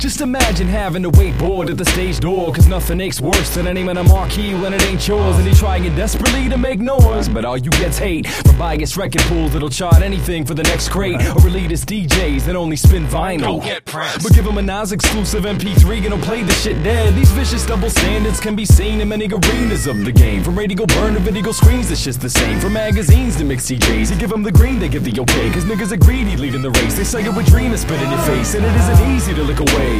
Just imagine having to wait bored at the stage door, cause nothing aches worse than a name on a marquee when it ain't yours. And you're trying desperately to make noise, but all you get's hate from biased record pools that'll chart anything for the next crate, or elitist DJs that only spin vinyl. Go get pressed. But give them a Nas exclusive MP3 and they'll play the shit dead. These vicious double standards can be seen in many arenas of the game. From radio burn to video screens, the shit's the same. From magazines to mix CJs, you give them the green, they give the okay. Cause niggas are greedy leading the race. They say you're a dream and spit in your face, and it isn't easy to look away.